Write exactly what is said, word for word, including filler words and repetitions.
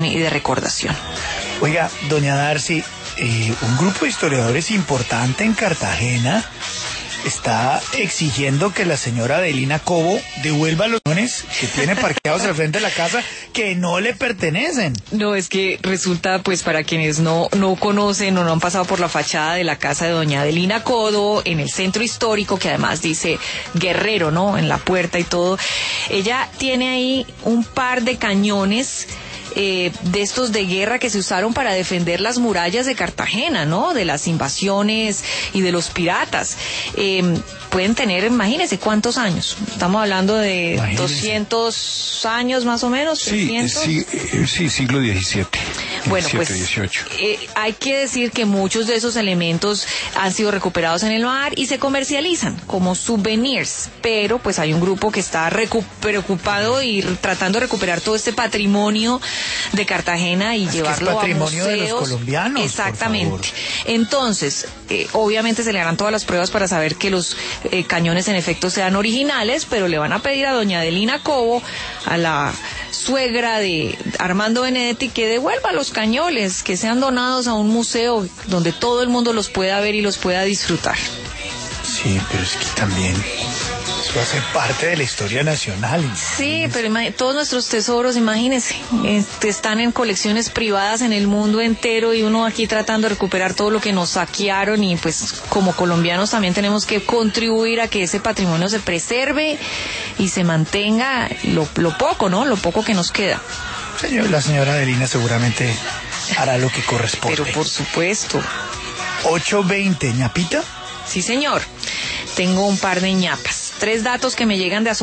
y de recordación. Oiga, doña Darcy, eh, un grupo de historiadores importante en Cartagena está exigiendo que la señora Adelina Cobo devuelva los millones que tiene parqueados al frente de la casa que no le pertenecen. No, es que resulta, pues para quienes no, no conocen o no han pasado por la fachada de la casa de doña Adelina Cobo, en el centro histórico, que además dice Guerrero, ¿no?, en la puerta y todo, ella tiene ahí un par de cañones Eh, de estos de guerra que se usaron para defender las murallas de Cartagena, ¿no?, de las invasiones y de los piratas. Eh, pueden tener, imagínense cuántos años, estamos hablando de imagínense. doscientos años más o menos. Sí, sí, sí, siglo diecisiete. Bueno, pues eh, hay que decir que muchos de esos elementos han sido recuperados en el mar y se comercializan como souvenirs, pero pues hay un grupo que está recu- preocupado y tratando de recuperar todo este patrimonio de Cartagena y es llevarlo que es patrimonio a museos. De los colombianos. Exactamente. Entonces, eh, obviamente se le harán todas las pruebas para saber que los eh, cañones en efecto sean originales, pero le van a pedir a doña Adelina Cobo, a la suegra de Armando Benedetti, que devuelva los cañones, que sean donados a un museo donde todo el mundo los pueda ver y los pueda disfrutar. Sí, pero es que también eso hace parte de la historia nacional. Sí, pero todos nuestros tesoros, imagínense, este, están en colecciones privadas en el mundo entero y uno aquí tratando de recuperar todo lo que nos saquearon, y pues como colombianos también tenemos que contribuir a que ese patrimonio se preserve y se mantenga lo, lo poco, ¿no?, lo poco que nos queda. Señor, la señora Adelina seguramente hará lo que corresponde. Pero por supuesto. ocho veinte, ¿ñapita? Sí, señor. Tengo un par de ñapas. Tres datos que me llegan de